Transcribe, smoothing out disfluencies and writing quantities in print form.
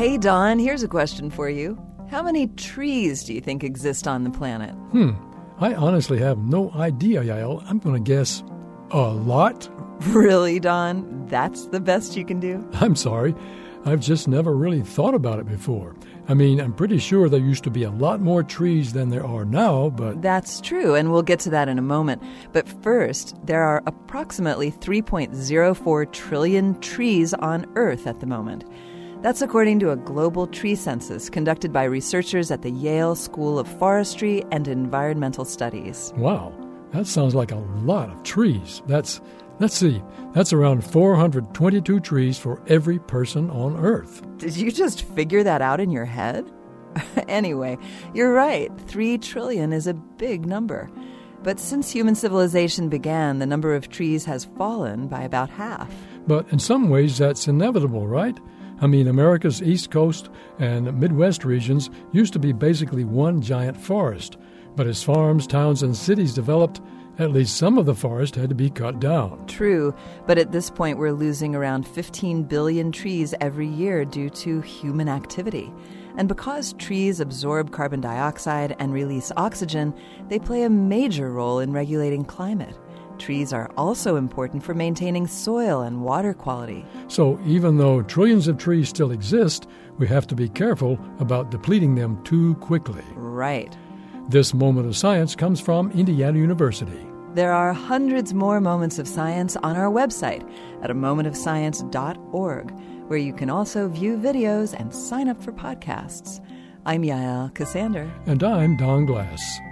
Hey, Don, here's a question for you. How many trees do you think exist on the planet? I honestly have no idea, Yael. I'm going to guess a lot. Really, Don? That's the best you can do? I'm sorry. I've just never really thought about it before. I mean, I'm pretty sure there used to be a lot more trees than there are now, but... That's true, and we'll get to that in a moment. But first, there are approximately 3.04 trillion trees on Earth at the moment. That's according to a global tree census conducted by researchers at the Yale School of Forestry and Environmental Studies. Wow, that sounds like a lot of trees. Let's see, that's around 422 trees for every person on Earth. Did you just figure that out in your head? Anyway, you're right. 3 trillion is a big number. But since human civilization began, the number of trees has fallen by about half. But in some ways, that's inevitable, right? I mean, America's East Coast and Midwest regions used to be basically one giant forest. But as farms, towns, and cities developed, at least some of the forest had to be cut down. True, but at this point we're losing around 15 billion trees every year due to human activity. And because trees absorb carbon dioxide and release oxygen, they play a major role in regulating climate. Trees are also important for maintaining soil and water quality. So even though trillions of trees still exist, we have to be careful about depleting them too quickly. Right. This Moment of Science comes from Indiana University. There are hundreds more moments of science on our website at amomentofscience.org, where you can also view videos and sign up for podcasts. I'm Yael Cassander. And I'm Don Glass.